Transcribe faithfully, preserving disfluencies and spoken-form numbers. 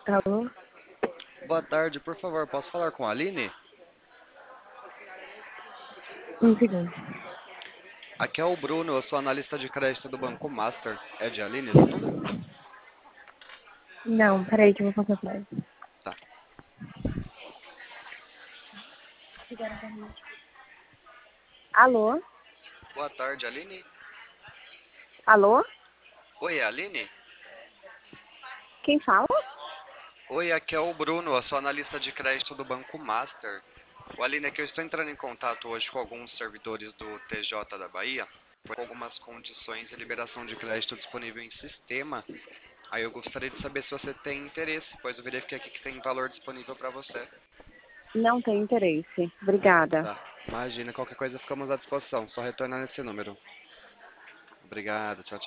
Alô? Boa tarde, por favor, posso falar com a Aline? Um segundo. Aqui é o Bruno, eu sou analista de crédito do Banco Master. É de Aline esse número? Não, peraí que eu vou passar pra ela. Tá. Alô? Boa tarde, Aline. Alô? Oi, Aline? Quem fala? Oi, aqui é o Bruno, eu sou analista de crédito do Banco Master. O Aline, é que eu estou entrando em contato hoje com alguns servidores do T J da Bahia, com algumas condições e liberação de crédito disponível em sistema. Aí eu gostaria de saber se você tem interesse, pois eu verifiquei aqui que tem valor disponível para você. Não tem interesse. Obrigada. Tá. Imagina, qualquer coisa ficamos à disposição, só retornar nesse número. Obrigado, tchau, tchau.